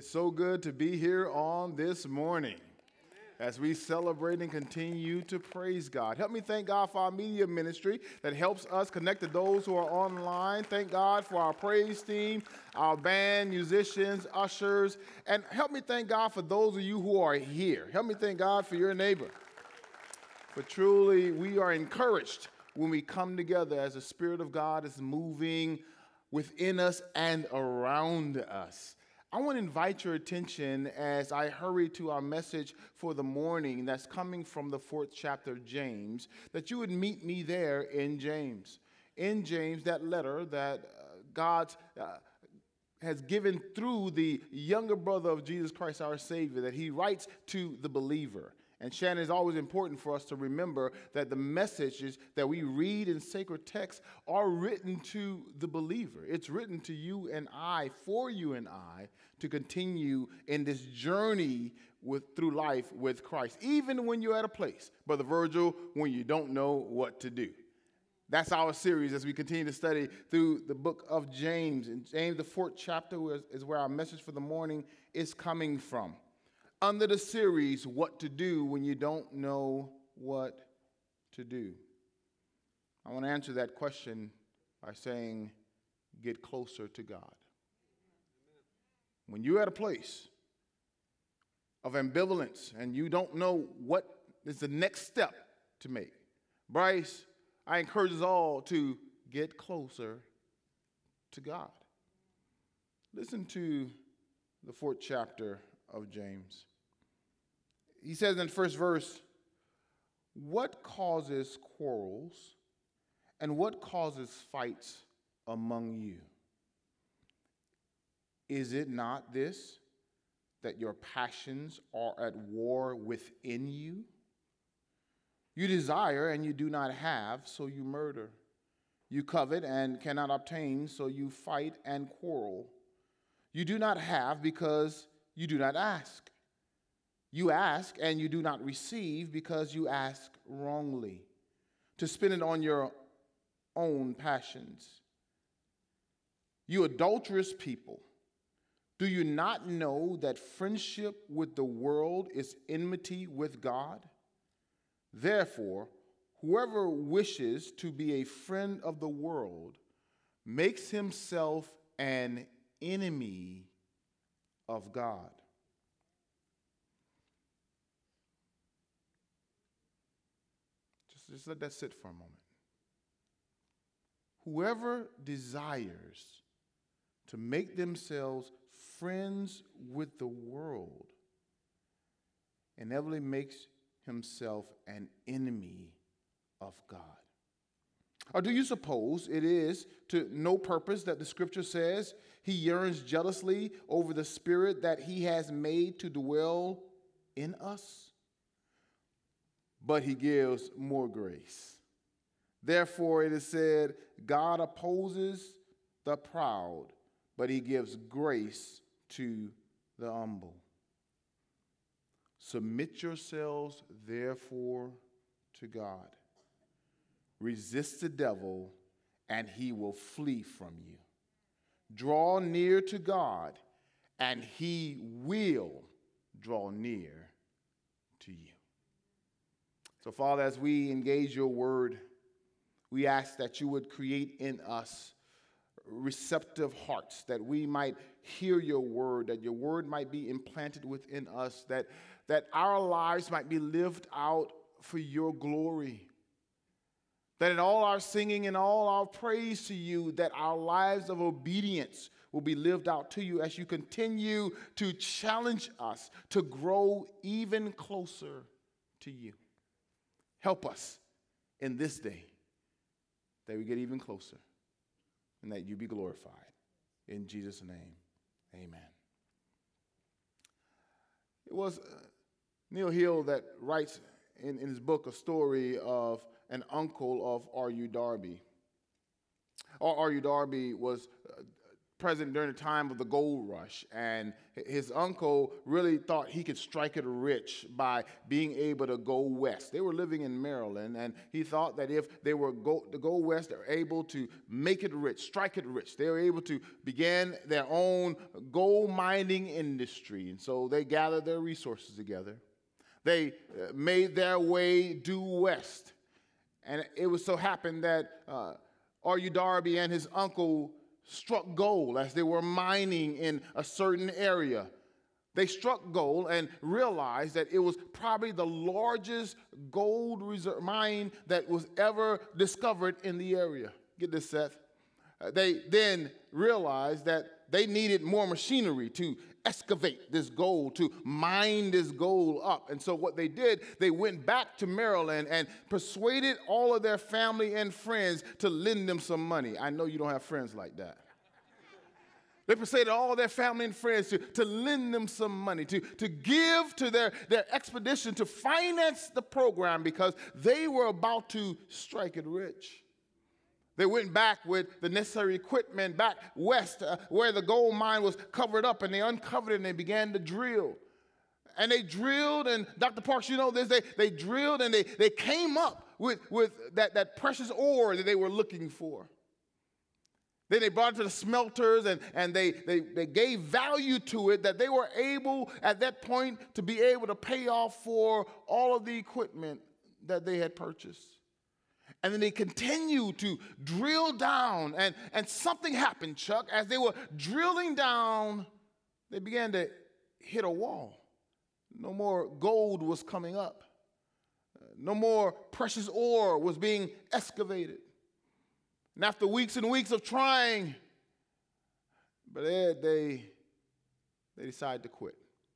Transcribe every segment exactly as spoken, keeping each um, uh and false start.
so good to be here on this morning as we celebrate and continue to praise God. Help me thank God for our media ministry that helps us connect to those who are online. Thank God for our praise team, our band, musicians, ushers, and help me thank God for those of you who are here. Help me thank God for your neighbor. For truly, we are encouraged when we come together as the Spirit of God is moving within us and around us. I want to invite your attention as I hurry to our message for the morning that's coming from the fourth chapter of James, that you would meet me there in James. In James, that letter that uh, God uh, has given through the younger brother of Jesus Christ, our Savior, that he writes to the believer. And Shannon, it's always important for us to remember that the messages that we read in sacred texts are written to the believer. It's written to you and I, for you and I, to continue in this journey with through life with Christ, even when you're at a place, Brother Virgil, when you don't know what to do. That's our series as we continue to study through the book of James. And James, the fourth chapter, is where our message for the morning is coming from. Under the series, What to Do When You Don't Know What to Do. I want to answer that question by saying, get closer to God. When you're at a place of ambivalence and you don't know what is the next step to make, Bryce, I encourage us all to get closer to God. Listen to the fourth chapter of James. He says in the first verse, what causes quarrels and what causes fights among you? Is it not this, that your passions are at war within you? You desire and you do not have, so you murder. You covet and cannot obtain, so you fight and quarrel. You do not have because you do not ask. You ask and you do not receive because you ask wrongly, to spend it on your own passions. You adulterous people, do you not know that friendship with the world is enmity with God? Therefore, whoever wishes to be a friend of the world makes himself an enemy of God. Just let that sit for a moment. Whoever desires to make themselves friends with the world inevitably makes himself an enemy of God. Or do you suppose it is to no purpose that the scripture says he yearns jealously over the spirit that he has made to dwell in us? But he gives more grace. Therefore, it is said, God opposes the proud, but he gives grace to the humble. Submit yourselves, therefore, to God. Resist the devil, and he will flee from you. Draw near to God, and he will draw near to you. So, Father, as we engage your word, we ask that you would create in us receptive hearts, that we might hear your word, that your word might be implanted within us, that, that our lives might be lived out for your glory, that in all our singing and all our praise to you, that our lives of obedience will be lived out to you as you continue to challenge us to grow even closer to you. Help us in this day that we get even closer and that you be glorified. In Jesus' name, amen. It was uh, Neil Hill that writes in, in his book a story of an uncle of R U Darby. R U Darby was uh, present during the time of the gold rush, and his uncle really thought he could strike it rich by being able to go west. They were living in Maryland, and he thought that if they were go, to go west, they were able to make it rich, strike it rich. They were able to begin their own gold mining industry, and so they gathered their resources together. They uh, made their way due west, and it was so happened that uh, R U Darby and his uncle struck gold as they were mining in a certain area. They struck gold and realized that it was probably the largest gold reserve mine that was ever discovered in the area. Get this, Seth. Uh, they then realized that they needed more machinery to excavate this gold, to mine this gold up. And so what they did, they went back to Maryland and persuaded all of their family and friends to lend them some money. I know you don't have friends like that. They persuaded all their family and friends to, to lend them some money, to, to give to their, their expedition to finance the program because they were about to strike it rich. They went back with the necessary equipment back west uh, where the gold mine was covered up, and they uncovered it and they began to drill. And they drilled, and Doctor Parks, you know this, they, they drilled and they, they came up with, with that, that precious ore that they were looking for. Then they brought it to the smelters, and, and they, they, they gave value to it that they were able at that point to be able to pay off for all of the equipment that they had purchased. And then they continued to drill down, and, and something happened, Chuck. As they were drilling down, they began to hit a wall. No more gold was coming up. No more precious ore was being excavated. And after weeks and weeks of trying, but they, they, they decided to quit.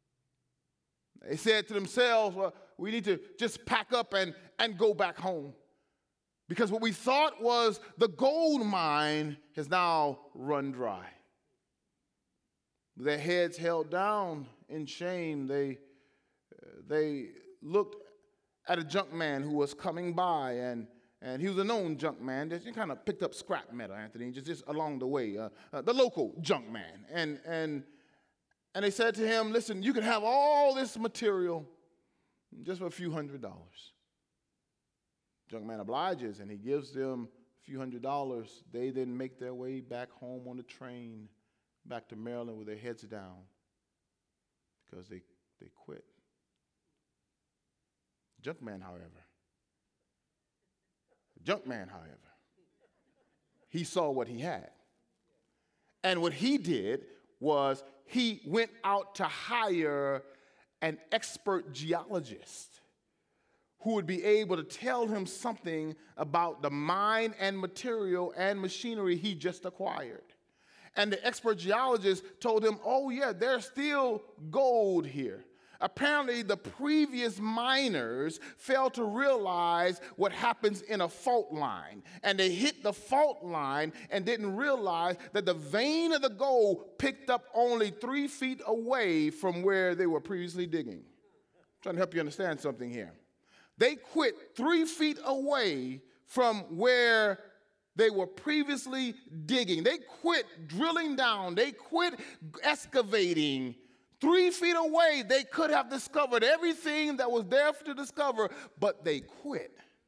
They said to themselves, well, we need to just pack up and, and go back home. Because what we thought was the gold mine has now run dry. Their heads held down in shame. They, they looked at a junk man who was coming by, and, and he was a known junk man. He kind of picked up scrap metal, Anthony, just, just along the way, uh, uh, the local junk man. And, and, and they said to him, listen, you can have all this material just for a few hundred dollars. Junk man obliges, and he gives them a few hundred dollars. They then make their way back home on the train, back to Maryland with their heads down because they, they quit. Junk man, however, junk man, however, he saw what he had. And what he did was he went out to hire an expert geologist who would be able to tell him something about the mine and material and machinery he just acquired. And the expert geologist told him, oh yeah, there's still gold here. Apparently, the previous miners failed to realize what happens in a fault line. And they hit the fault line and didn't realize that the vein of the gold picked up only three feet away from where they were previously digging. I'm trying to help you understand something here. They quit three feet away from where they were previously digging. They quit drilling down. They quit excavating. Three feet away, they could have discovered everything that was there to discover, but they quit.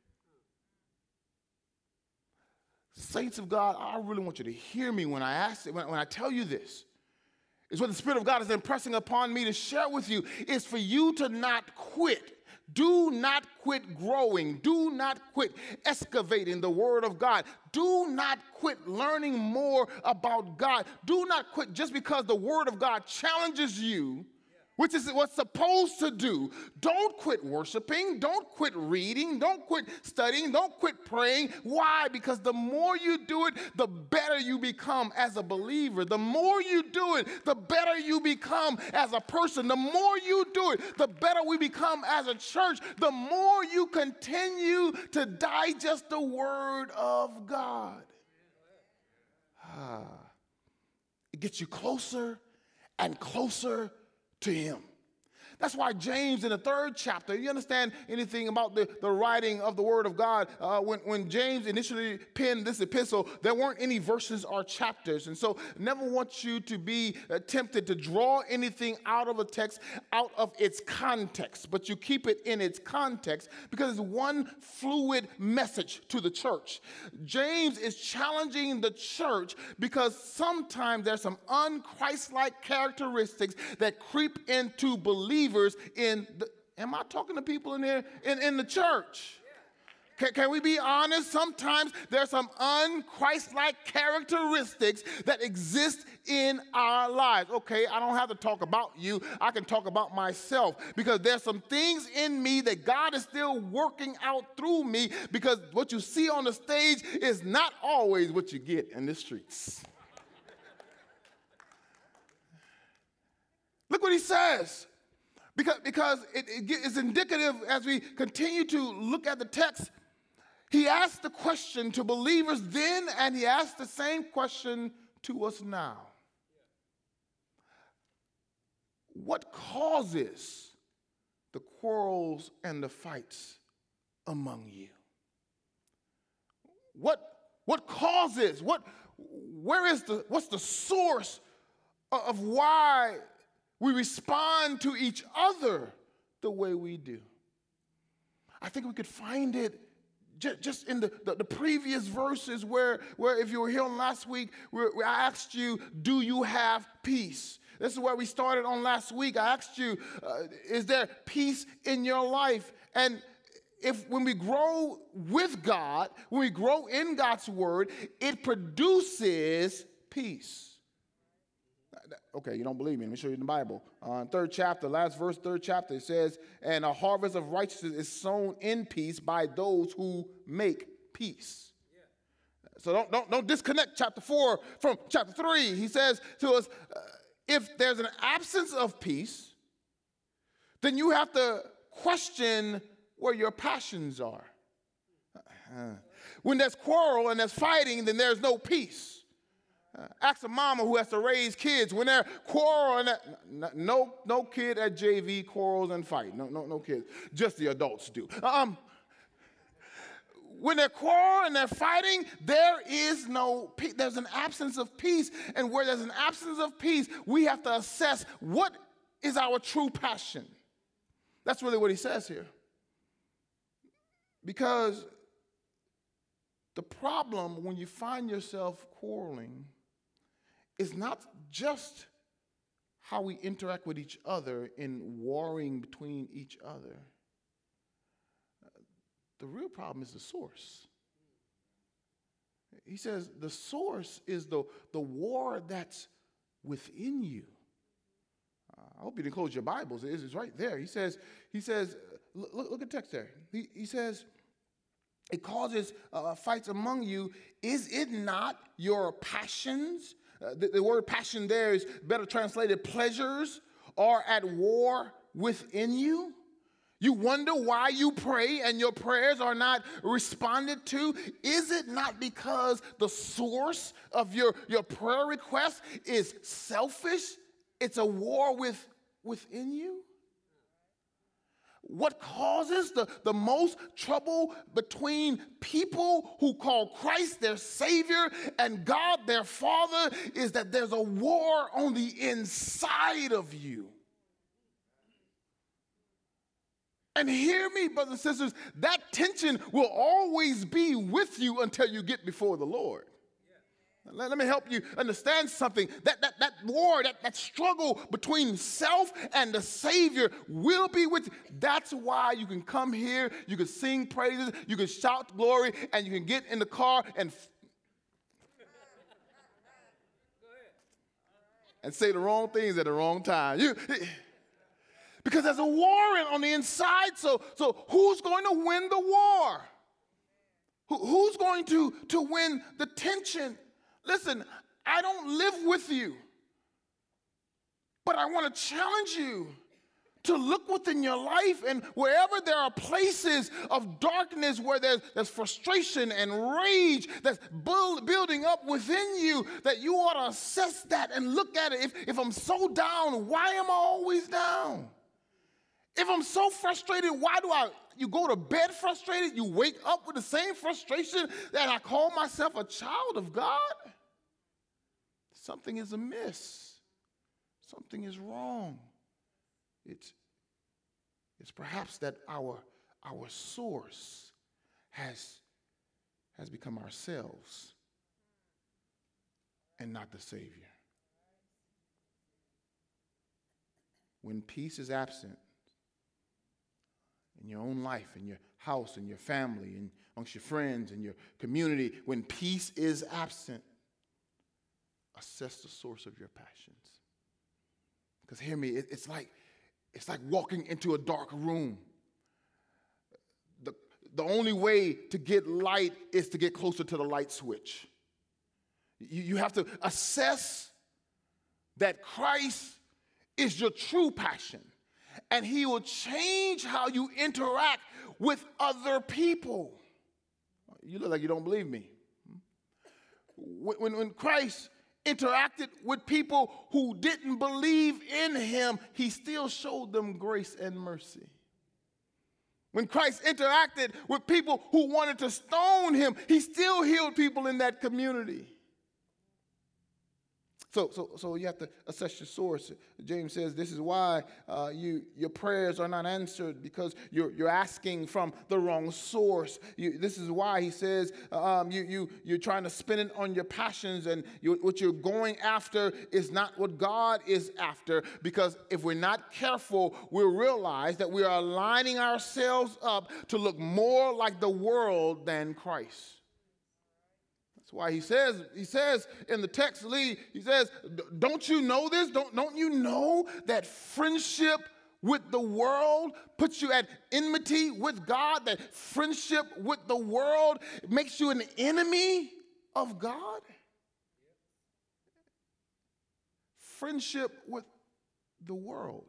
Saints of God, I really want you to hear me when I ask it, when, when I tell you this. It's what the Spirit of God is impressing upon me to share with you, is for you to not quit. Do not quit growing. Do not quit excavating the Word of God. Do not quit learning more about God. Do not quit just because the Word of God challenges you, which is what's supposed to do. Don't quit worshiping. Don't quit reading. Don't quit studying. Don't quit praying. Why? Because the more you do it, the better you become as a believer. The more you do it, the better you become as a person. The more you do it, the better we become as a church. The more you continue to digest the Word of God. Ah, it gets you closer and closer to Him. That's why James in the third chapter, you understand anything about the, the writing of the Word of God, uh, when, when James initially penned this epistle, there weren't any verses or chapters. And so never want you to be uh, tempted to draw anything out of a text, out of its context. But you keep it in its context because it's one fluid message to the church. James is challenging the church because sometimes there's some un-Christ-like characteristics that creep into believers in the, am I talking to people in here in, in the church? Can, can we be honest? Sometimes there's some un-Christ-like characteristics that exist in our lives. Okay, I don't have to talk about you. I can talk about myself because there's some things in me that God is still working out through me, because what you see on the stage is not always what you get in the streets. Look what he says. Because, because it, it is indicative as we continue to look at the text. He asked the question to believers then, and he asked the same question to us now. What causes the quarrels and the fights among you? What, what causes, what, where is the, what's the source of why we respond to each other the way we do? I think we could find it j- just in the, the, the previous verses where, where, if you were here on last week, where, where I asked you, do you have peace? This is where we started on last week. I asked you, uh, is there peace in your life? And if when we grow with God, when we grow in God's word, it produces peace. Okay, you don't believe me. Let me show you in the Bible. Uh, third chapter, last verse, third chapter, it says, and a harvest of righteousness is sown in peace by those who make peace. Yeah. So don't, don't, don't disconnect chapter four from chapter three. He says to us, uh, if there's an absence of peace, then you have to question where your passions are. Uh, when there's quarrel and there's fighting, then there's no peace. Uh, ask a mama who has to raise kids when they're quarreling. No, no, no kid at J V quarrels and fight. No, no, no kids. Just the adults do. Um, when they're quarreling and they're fighting, there is no peace. There's an absence of peace. And where there's an absence of peace, we have to assess what is our true passion. That's really what he says here. Because the problem when you find yourself quarreling is not just how we interact with each other in warring between each other. The real problem is the source. He says the source is the, the war that's within you. Uh, I hope you didn't close your Bibles. It is, it's right there. He says, he says, look, look at the text there. He, he says, it causes uh, fights among you. Is it not your passions? Uh, the, the word passion there is better translated pleasures are at war within you. You wonder why you pray and your prayers are not responded to. Is it not because the source of your, your prayer request is selfish? It's a war with, within you. What causes the, the most trouble between people who call Christ their Savior and God their Father is that there's a war on the inside of you. And hear me, brothers and sisters, that tension will always be with you until you get before the Lord. Let, let me help you understand something. That, that, that war, that, that struggle between self and the Savior will be with you. That's why you can come here, you can sing praises, you can shout glory, and you can get in the car and, f- and say the wrong things at the wrong time. You, because there's a war on the inside, so, so who's going to win the war? Who, who's going to, to win the tension? Listen, I don't live with you, but I want to challenge you to look within your life, and wherever there are places of darkness where there's, there's frustration and rage that's build, building up within you, that you ought to assess that and look at it. If, if I'm so down, why am I always down? If I'm so frustrated, why do I, you go to bed frustrated, you wake up with the same frustration that I call myself a child of God? Something is amiss. Something is wrong. It's, it's perhaps that our, our source has, has become ourselves and not the Savior. When peace is absent in your own life, in your house, in your family, and amongst your friends, in your community, when peace is absent, assess the source of your passions. Because hear me, it, it's like it's like walking into a dark room. The, the only way to get light is to get closer to the light switch. You, you have to assess that Christ is your true passion, and he will change how you interact with other people. You look like you don't believe me. When, when, when Christ interacted with people who didn't believe in him, he still showed them grace and mercy. When Christ interacted with people who wanted to stone him, he still healed people in that community. So, so, so you have to assess your source. James says this is why uh, you, your prayers are not answered, because you're, you're asking from the wrong source. You, this is why he says um, you, you, you're trying to spin it on your passions, and you, what you're going after is not what God is after, because if we're not careful, we'll realize that we are aligning ourselves up to look more like the world than Christ. That's why he says, he says in the text, Lee, he says, don't you know this? Don't, don't you know that friendship with the world puts you at enmity with God? That friendship with the world makes you an enemy of God? Friendship with the world.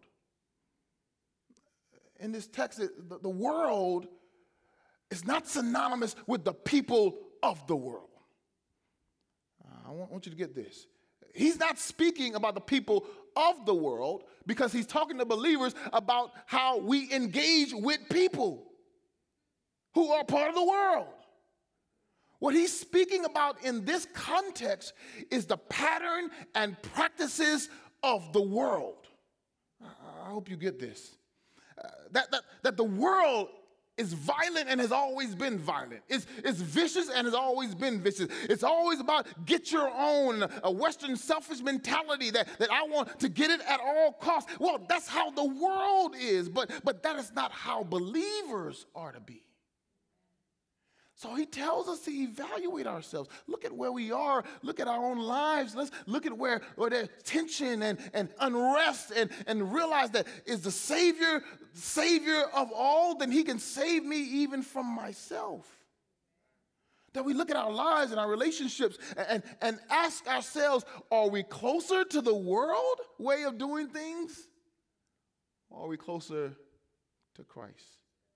In this text, the, the world is not synonymous with the people of the world. I want you to get this. He's not speaking about the people of the world, because he's talking to believers about how we engage with people who are part of the world. What he's speaking about in this context is the pattern and practices of the world. I hope you get this. Uh, that, that, that the world is violent and has always been violent. It's, it's vicious and has always been vicious. It's always about get your own, a Western selfish mentality that, that I want to get it at all costs. Well, that's how the world is, but, but that is not how believers are to be. So he tells us to evaluate ourselves. Look at where we are. Look at our own lives. Let's look at where, where there's tension and, and unrest, and, and realize that is the Savior, Savior of all, then he can save me even from myself. That we look at our lives and our relationships and, and ask ourselves, are we closer to the world way of doing things? Or are we closer to Christ?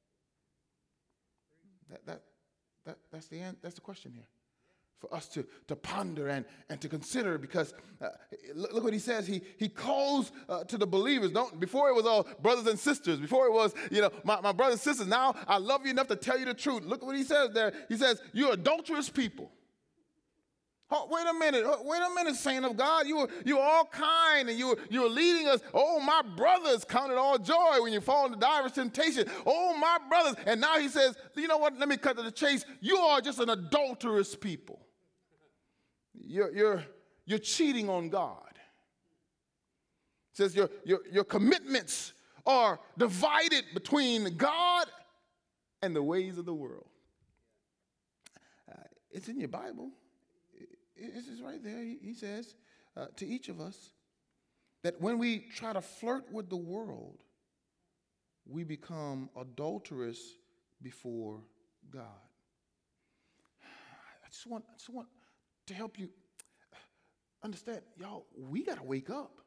That, that, That, that's the end, that's the question here for us to, to ponder and, and to consider, because uh, look, look what he says. He, he calls uh, to the believers. Don't, before it was all brothers and sisters. Before it was, you know, my, my brothers and sisters. Now I love you enough to tell you the truth. Look what he says there. He says, you're adulterous people. Oh, wait a minute, oh, wait a minute, saint of God. You were, you were all kind, and you were, you were leading us. Oh, my brothers, count it all joy when you fall into diverse temptation. Oh, my brothers. And now he says, you know what, let me cut to the chase. You are just an adulterous people. You're, you're, you're cheating on God. It says your, your, your commitments are divided between God and the ways of the world. Uh, it's in your Bible. This is right there. He, he says uh, to each of us that when we try to flirt with the world, we become adulterous before God. I just want, I just want to help you understand, y'all, we got to wake up.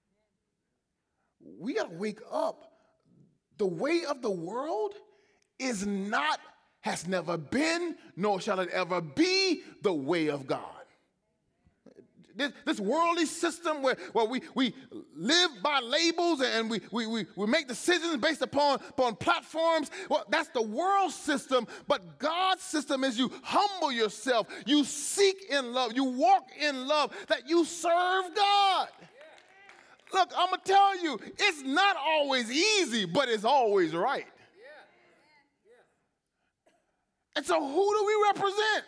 We got to wake up. The way of the world is not, has never been, nor shall it ever be the way of God. this, this worldly system where, where we, we live by labels and we, we, we, we make decisions based upon, upon platforms. Well, that's the world system, but God's system is you humble yourself, you seek in love, you walk in love, that you serve God. Look, I'm going to tell you, it's not always easy, but it's always right. And so who do we represent?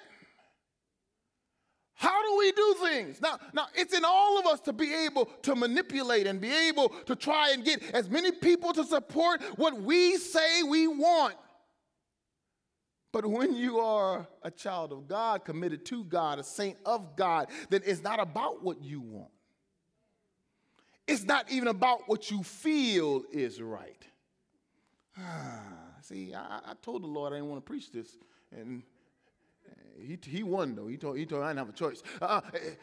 How do we do things? Now, now, it's in all of us to be able to manipulate and be able to try and get as many people to support what we say we want. But when you are a child of God, committed to God, a saint of God, then it's not about what you want. It's not even about what you feel is right. Ah, see, I, I told the Lord I didn't want to preach this, and he, he won, though. He told, he told me I didn't have a choice. Uh,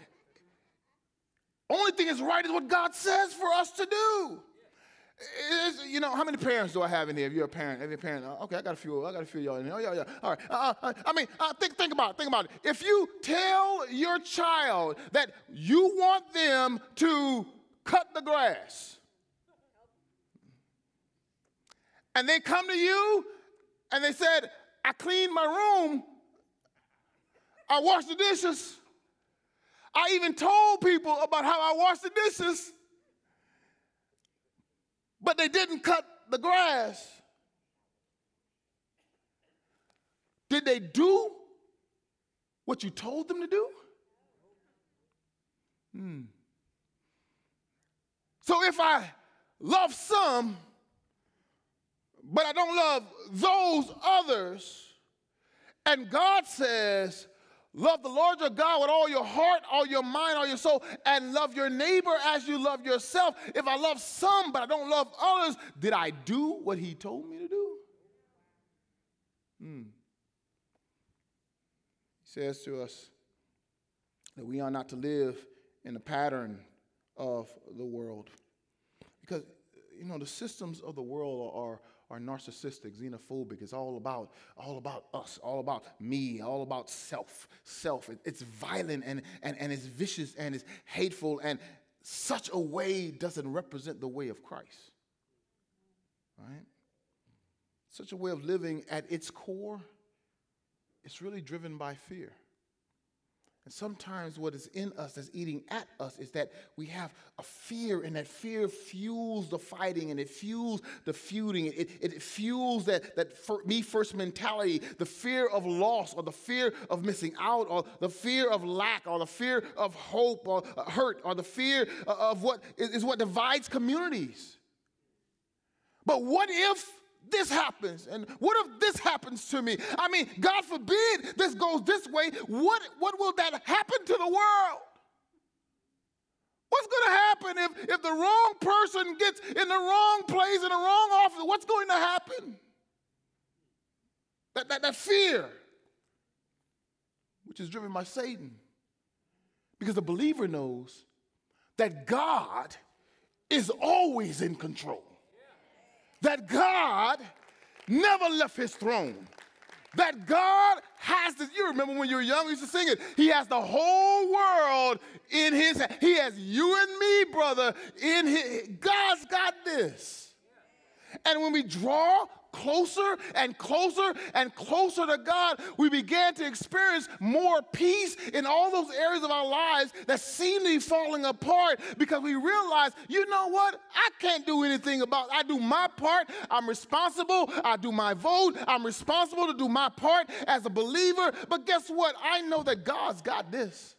only thing is right is what God says for us to do. It's, you know, how many parents do I have in here? If you're a parent, every parent, uh, okay, I got a few, I got a few of y'all in here. Oh, yeah, yeah. All right. Uh, uh, I mean, uh, think, think about it, think about it. If you tell your child that you want them to cut the grass, and they come to you and they said, I cleaned my room, I washed the dishes, I even told people about how I washed the dishes, but they didn't cut the grass. Did they do what you told them to do? Hmm. So if I love some, but I don't love those others, and God says, love the Lord your God with all your heart, all your mind, all your soul, and love your neighbor as you love yourself. If I love some, but I don't love others, did I do what he told me to do? Hmm. He says to us that we are not to live in the pattern of the world. Because, you know, the systems of the world are, are narcissistic, xenophobic. It's all about, all about us, all about me, all about self, self. It, it's violent and, and, and it's vicious and it's hateful, and such a way doesn't represent the way of Christ. Right? Such a way of living at its core, it's really driven by fear. And sometimes what is in us that's eating at us is that we have a fear, and that fear fuels the fighting, and it fuels the feuding. It, it, it fuels that, that me first mentality, the fear of loss, or the fear of missing out, or the fear of lack, or the fear of hope, or hurt, or the fear of what is, is what divides communities. But what if this happens? And what if this happens to me? I mean, God forbid this goes this way. What, what will that happen to the world? What's going to happen if, if the wrong person gets in the wrong place, in the wrong office? What's going to happen? That, that, that fear, which is driven by Satan. Because the believer knows that God is always in control. That God never left his throne. That God has this. You remember when you were young, we used to sing it. He has the whole world in his hand. He has you and me, brother, in his. God's got this. And when we draw closer and closer and closer to God, we began to experience more peace in all those areas of our lives that seem to be falling apart, because we realize, you know what? I can't do anything about it. I do my part. I'm responsible. I do my vote. I'm responsible to do my part as a believer. But guess what? I know that God's got this.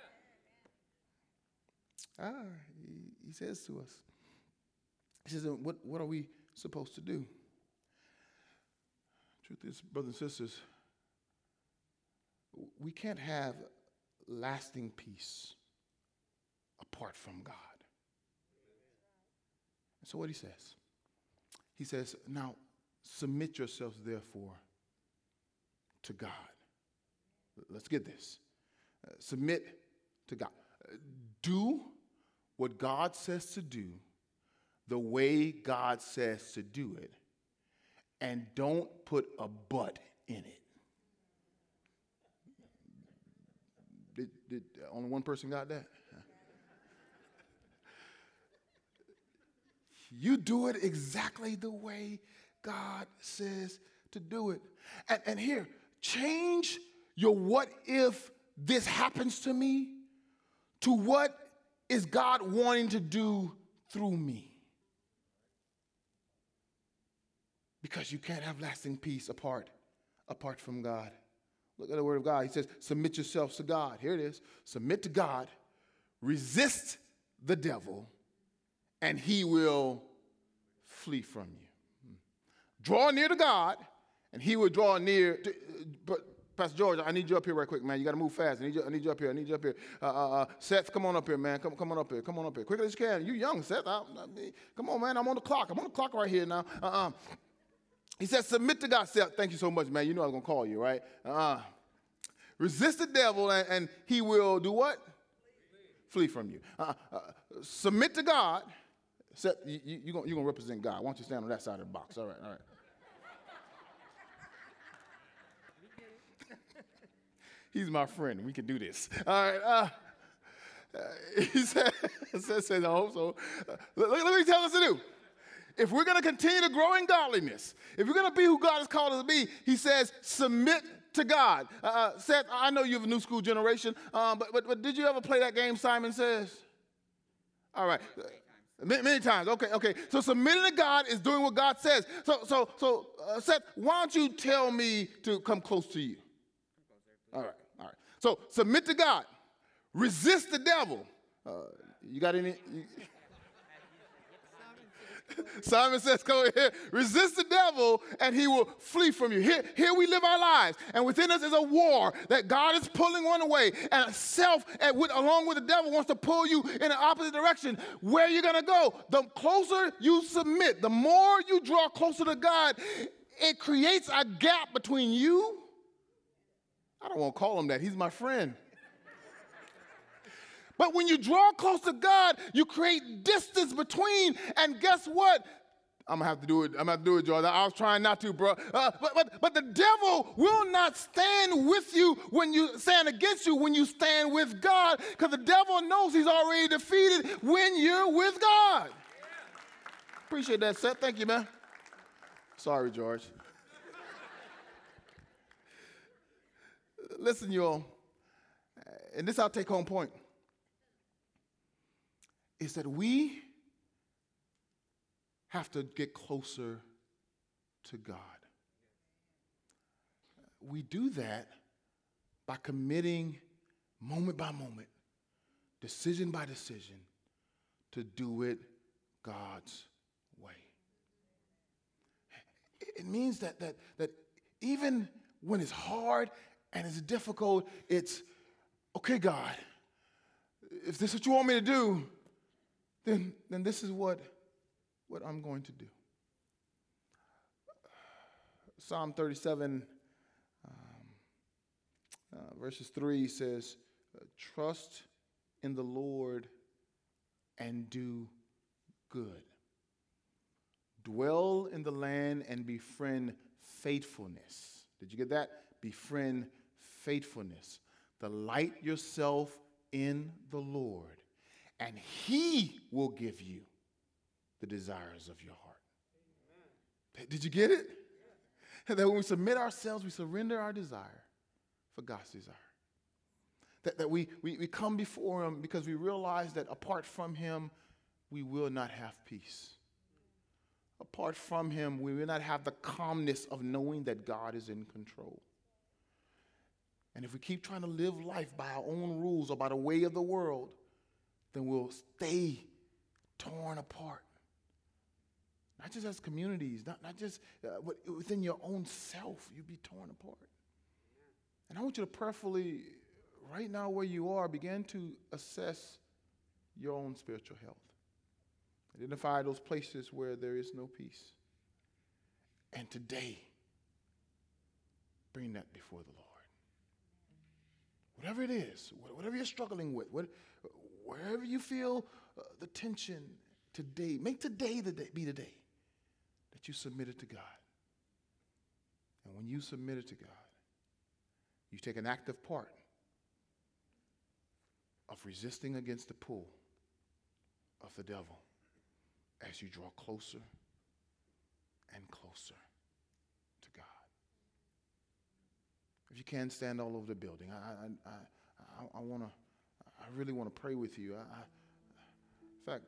Yeah. Ah, he, he says to us, he says, what, what are we supposed to do? Truth is, brothers and sisters, we can't have lasting peace apart from God. And so what he says, he says, now submit yourselves therefore to God. Let's get this. Uh, submit to God. Uh, do what God says to do the way God says to do it. And don't put a but in it. Did, did only one person got that? you do it exactly the way God says to do it. And, and here, change your what if this happens to me to what is God wanting to do through me. Because you can't have lasting peace apart, apart from God. Look at the word of God. He says, submit yourselves to God. Here it is. Submit to God. Resist the devil, and he will flee from you. Draw near to God, and he will draw near to, but Pastor George, I need you up here right quick, man. You got to move fast. I need you, I need you up here. I need you up here. Uh, uh, uh, Seth, come on up here, man. Come, come on up here. Come on up here. Quickly as you can. You young, Seth. I, I, come on, man. I'm on the clock. I'm on the clock right here now. Uh-uh. He says, submit to God. Seth, thank you so much, man. You know I was going to call you, right? Uh-uh. Resist the devil, and, and he will do what? Flee, Flee from you. Uh, uh, submit to God. Seth, you, you, you're going to represent God. Why don't you stand on that side of the box? All right, all right. He's my friend. We can do this. All right. Uh, uh, he said, says, says, I hope so. Uh, let, let me tell us to do. If we're going to continue to grow in godliness, if we're going to be who God has called us to be, he says, submit to God. Uh, Seth, I know you're a new school generation, uh, but, but, but did you ever play that game, Simon Says? All right. Many, many times. Okay, okay. So submitting to God is doing what God says. So, so, so uh, Seth, why don't you tell me to come close to you? All right. All right. So submit to God. Resist the devil. Uh, you got any? You... Simon Says, come over here. Resist the devil, and he will flee from you. Here, here we live our lives, and within us is a war that God is pulling one away, and self, and with, along with the devil, wants to pull you in the opposite direction. Where are you going to go? The closer you submit, the more you draw closer to God, it creates a gap between you. I don't want to call him that. He's my friend. But when you draw close to God, you create distance between, and guess what? I'm going to have to do it. I'm going to have to do it, George. I was trying not to, bro. Uh, but, but, but the devil will not stand with you when you stand against you when you stand with God, because the devil knows he's already defeated when you're with God. Yeah. Appreciate that, Seth. Thank you, man. Sorry, George. Listen, you all, and this is our take-home point, is that we have to get closer to God. We do that by committing moment by moment, decision by decision, to do it God's way. It means that that that even when it's hard and it's difficult, it's, okay, God, if this is what you want me to do, then, then this is what, what I'm going to do. Psalm thirty-seven, um, uh, verses three says, trust in the Lord and do good. Dwell in the land and befriend faithfulness. Did you get that? Befriend faithfulness. Delight yourself in the Lord, and he will give you the desires of your heart. Amen. Did you get it? Yeah. That when we submit ourselves, we surrender our desire for God's desire. That, that we, we, we come before him because we realize that apart from him, we will not have peace. Apart from him, we will not have the calmness of knowing that God is in control. And if we keep trying to live life by our own rules or by the way of the world, then we'll stay torn apart. Not just as communities, not, not just uh, within your own self, you'll be torn apart. And I want you to prayerfully, right now where you are, begin to assess your own spiritual health. Identify those places where there is no peace. And today, bring that before the Lord. Whatever it is, whatever you're struggling with, wherever you feel uh, the tension today, make today the day, be the day that you submit it to God. And when you submit it to God, you take an active part of resisting against the pull of the devil as you draw closer and closer to God. If you can, stand all over the building. I, I, I, I, I want to, I really want to pray with you. I, I, in fact,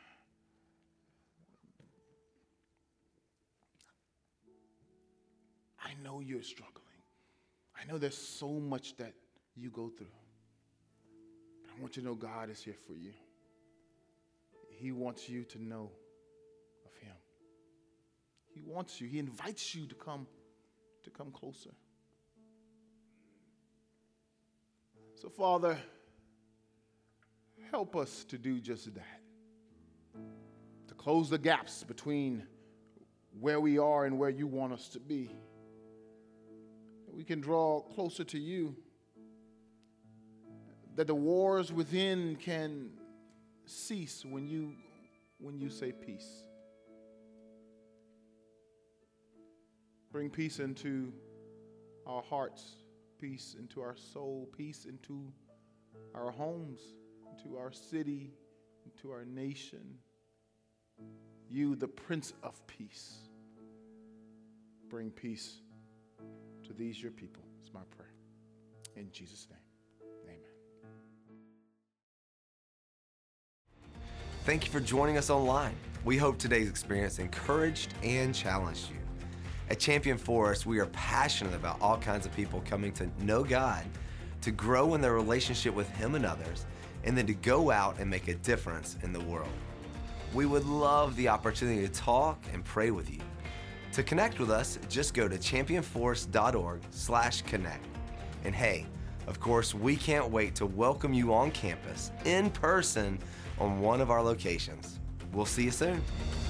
I know you're struggling. I know there's so much that you go through. But I want you to know God is here for you. He wants you to know of him. He wants you. He invites you to come, to come closer. So, Father, help us to do just that. To close the gaps between where we are and where you want us to be. We can draw closer to you. That the wars within can cease when you when you say peace. Bring peace into our hearts, peace into our soul, peace into our homes, into our city, into our nation. You, the Prince of Peace, bring peace to these your people. It's my prayer. In Jesus' name, amen. Thank you for joining us online. We hope today's experience encouraged and challenged you. At Champion Forest, we are passionate about all kinds of people coming to know God, to grow in their relationship with Him and others, and then to go out and make a difference in the world. We would love the opportunity to talk and pray with you. To connect with us, just go to championforest.org slash connect. And hey, of course, we can't wait to welcome you on campus, in person, on one of our locations. We'll see you soon.